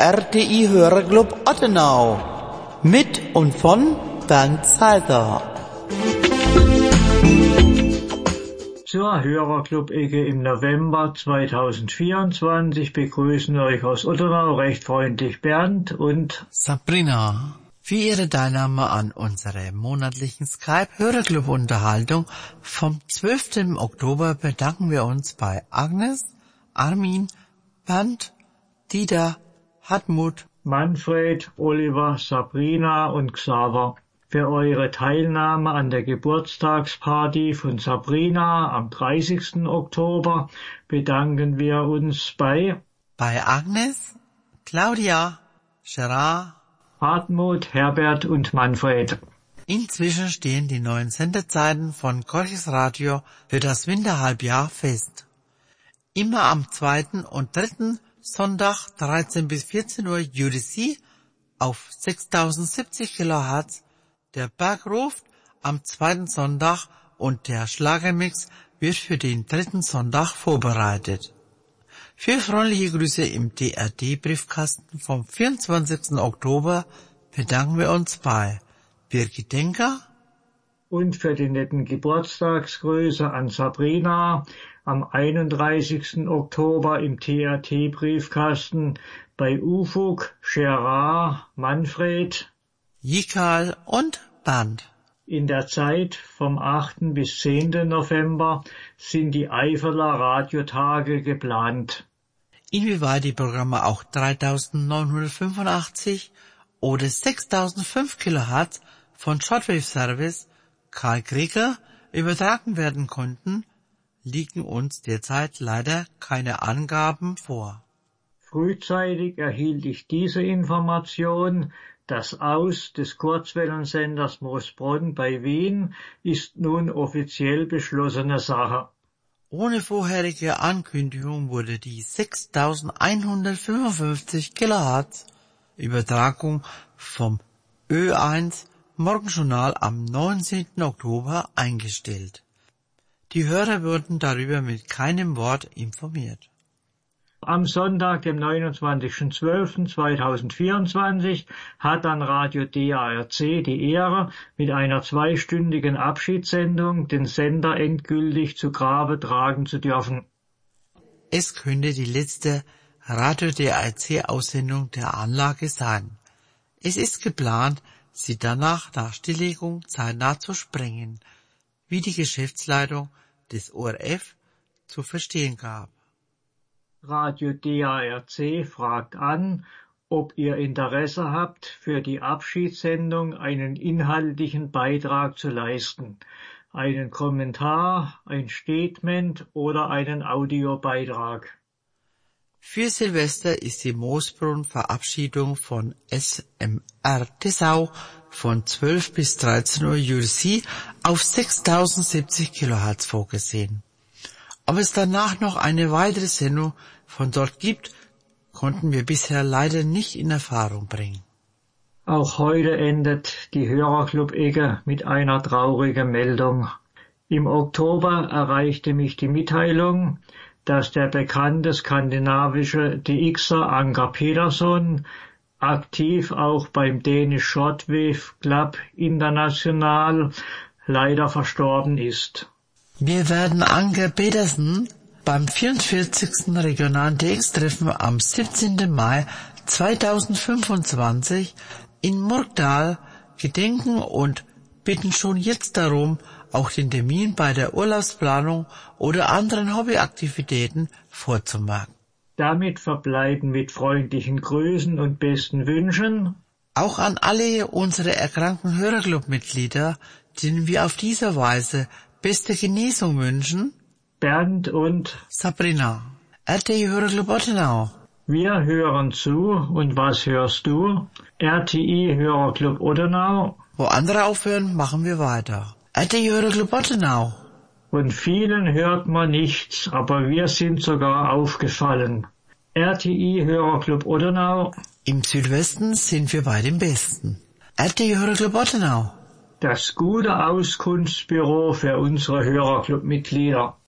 RTI Hörerclub Ottenau. Mit und von Bernd Salter. Zur Hörerclub-Ecke im November 2024 begrüßen euch aus Ottenau recht freundlich Bernd und Sabrina. Für Ihre Teilnahme an unserer monatlichen Skype-Hörerclub-Unterhaltung vom 12. Oktober bedanken wir uns bei Agnes, Armin, Bernd, Dieter, Hartmut, Manfred, Oliver, Sabrina und Xaver. Für eure Teilnahme an der Geburtstagsparty von Sabrina am 30. Oktober bedanken wir uns bei Agnes, Claudia, Gerard, Hartmut, Herbert und Manfred. Inzwischen stehen die neuen Sendezeiten von Gorches Radio für das Winterhalbjahr fest. Immer am 2. und 3. Sonntag 13 bis 14 Uhr UTC auf 6070 kHz, der Bergruf am 2. Sonntag und der Schlagermix wird für den 3. Sonntag vorbereitet. Für freundliche Grüße im DRD-Briefkasten vom 24. Oktober bedanken wir uns bei Birgit Denker und für die netten Geburtstagsgrüße an Sabrina am 31. Oktober im TRT-Briefkasten bei Ufuk, Gerard, Manfred, Jikal und Bernd. In der Zeit vom 8. bis 10. November sind die Eifeler Radiotage geplant. Inwieweit die Programme auch 3985 oder 6005 kHz von Shortwave Service Karl Krieger übertragen werden konnten, liegen uns derzeit leider keine Angaben vor. Frühzeitig erhielt ich diese Information. Das Aus des Kurzwellensenders Moosbronn bei Wien ist nun offiziell beschlossene Sache. Ohne vorherige Ankündigung wurde die 6155 kHz Übertragung vom Ö1 Morgenjournal am 19. Oktober eingestellt. Die Hörer wurden darüber mit keinem Wort informiert. Am Sonntag, dem 29.12.2024, hat dann Radio DARC die Ehre, mit einer 2-stündigen Abschiedssendung den Sender endgültig zu Grabe tragen zu dürfen. Es könnte die letzte Radio DARC-Aussendung der Anlage sein. Es ist geplant, sie danach nach Stilllegung zeitnah zu sprengen, wie die Geschäftsleitung des ORF zu verstehen gab. Radio DARC fragt an, ob ihr Interesse habt, für die Abschiedssendung einen inhaltlichen Beitrag zu leisten, einen Kommentar, ein Statement oder einen Audiobeitrag. Für Silvester ist die Moosbrunn-Verabschiedung von SMR Dessau von 12 bis 13 Uhr UTC auf 6070 kHz vorgesehen. Ob es danach noch eine weitere Sendung von dort gibt, konnten wir bisher leider nicht in Erfahrung bringen. Auch heute endet die Hörerclub-Ecke mit einer traurigen Meldung. Im Oktober erreichte mich die Mitteilung, dass der bekannte skandinavische DXer Anker Peterson, aktiv auch beim Danish Shortwave Club International, leider verstorben ist. Wir werden Anker Petersen beim 44. Regionalen DX-Treffen am 17. Mai 2025 in Murgdal gedenken und bitten schon jetzt darum, auch den Termin bei der Urlaubsplanung oder anderen Hobbyaktivitäten vorzumerken. Damit verbleiben mit freundlichen Grüßen und besten Wünschen auch an alle unsere erkrankten Hörerclub-Mitglieder, denen wir auf diese Weise beste Genesung wünschen, Bernd und Sabrina. RTI Hörerclub Ottenau. Wir hören zu. Und was hörst du? RTI Hörerclub Ottenau. Wo andere aufhören, machen wir weiter. RTI Hörerclub Ottenau. Von vielen hört man nichts, aber wir sind sogar aufgefallen. RTI Hörerclub Ottenau. Im Südwesten sind wir bei den Besten. RTI Hörerclub Ottenau. Das gute Auskunftsbüro für unsere Hörerclub-Mitglieder.